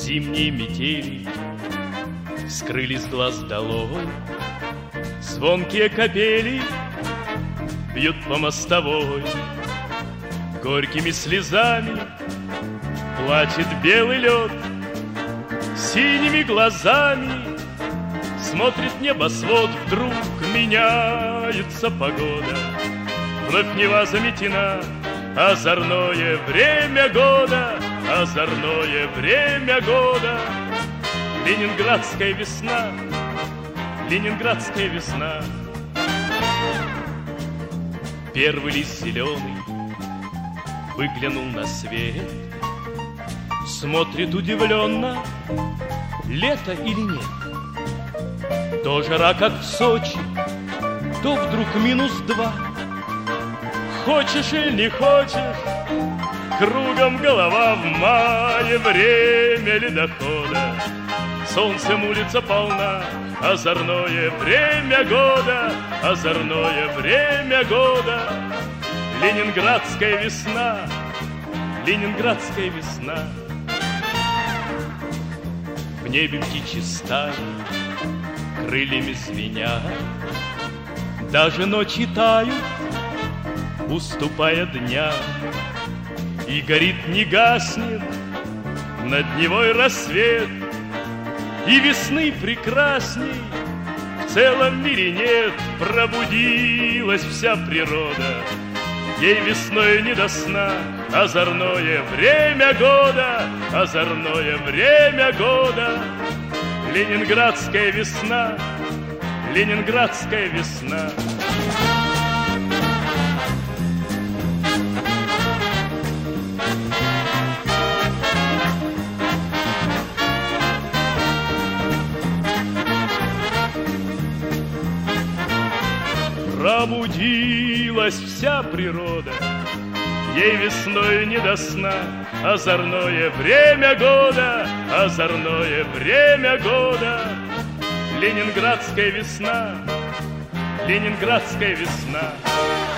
Зимние метели скрылись глаз долой, звонкие капели бьют по мостовой. Горькими слезами плачет белый лед, синими глазами смотрит небосвод. Вдруг меняется погода, вновь Нева заметена. Озорное время года, озорное время года. Ленинградская весна, ленинградская весна. Первый лист зеленый выглянул на свет, смотрит удивленно, лето или нет. То жара, как в Сочи, то вдруг -2. Хочешь или не хочешь, кругом голова. В мае время ледохода, солнцем улица полна. Озорное время года, озорное время года. Ленинградская весна, ленинградская весна. В небе птичьи стаи крыльями звенят, даже ночи тают, уступая дням. И горит, не гаснет над Невой рассвет, и весны прекрасней в целом мире нет. Пробудилась вся природа, ей весною не до сна. Озорное время года, озорное время года. Ленинградская весна, ленинградская весна. Пробудилась вся природа, ей весною не до сна. Озорное время года, озорное время года. Ленинградская весна, ленинградская весна.